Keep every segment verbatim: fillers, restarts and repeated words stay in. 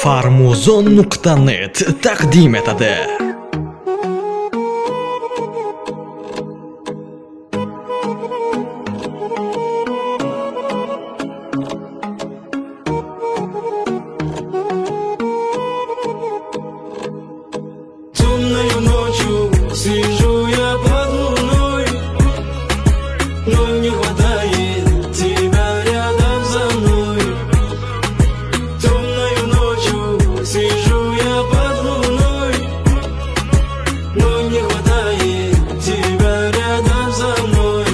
farmuzon nuqta net taqdim etadi. Темною ночью сижу я под луной, но не хватает тебя рядом со мной. Темною ночью сижу я под луной, но не хватает тебя рядом со мной.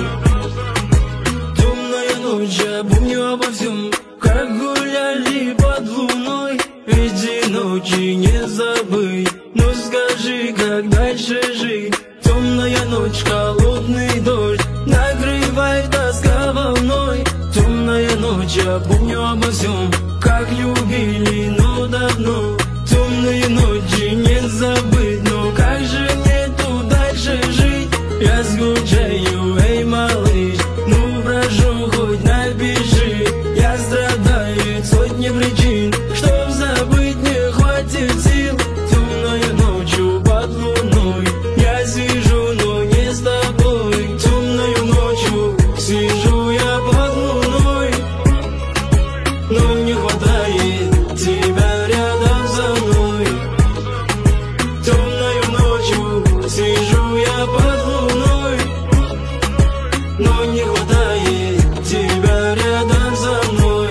Темная ночь, я помню обо всем, как гуляли под луной. Эти ночи не забыть. Ну скажи, как дальше жить? Темная ночь, холодный дождь, накрывает тоска волной. Темная ночь, я помню обо всем, как любили, но давно. Темные ночи не забыть, но как же мне тут дальше жить? Я скучаю, эй, малыш, ну прошу, хоть напиши. Я страдаю, сотни причин, чтоб забыть, не хватит сил. Темною ночью под луной я сижу, но не с тобой. Темною ночью сижу я под луной, но не хватает тебя рядом со мной. Темною ночью сижу я под луной, но не хватает тебя рядом со мной.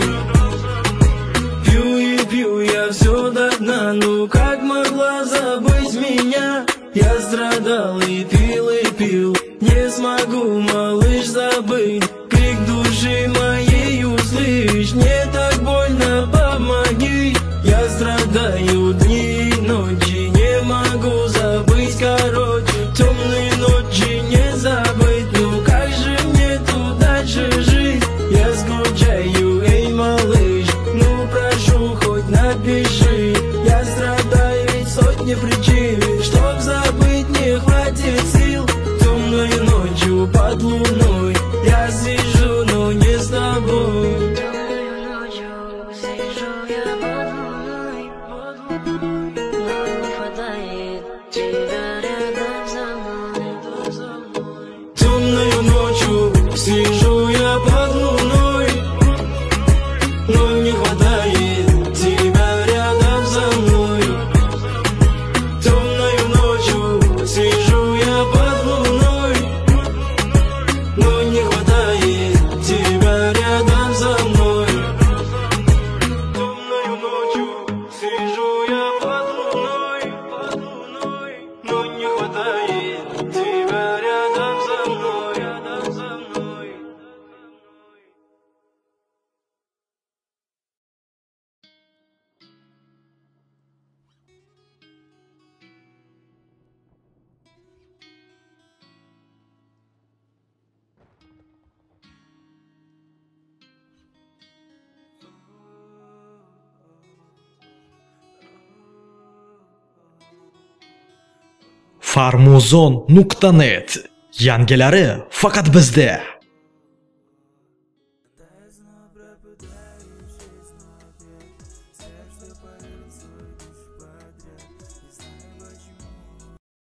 Пью и пью я все до дна, ну как могла забыть меня? Я страдал и пил и пил, не смогу, малыш, забыть. Крик души моей услышь, мне так больно, помоги. Я страдаю дни и ночи, не могу забыть, короче. Темные ночи не забыть, ну как же мне тут дальше жить? Я скучаю, эй, малыш, ну прошу, хоть напиши. Я страдаю, ведь сотни причин, чтоб забыть, не хватит сил. Темною ночью под луной я сижу, но не с тобой. Темною ночью сижу я под луной, но не хватает тебя рядом со мной. Темною ночью сижу я под луной, но не хватает тебя рядом со мной. Темною ночью сижу я под луной, но не хватает тебя рядом со мной. Темною ночью сижу я под луной, под луной, но не хватает тебя рядом со мной, рядом со мной. farmuzon nuqta net yangilari faqat bizda.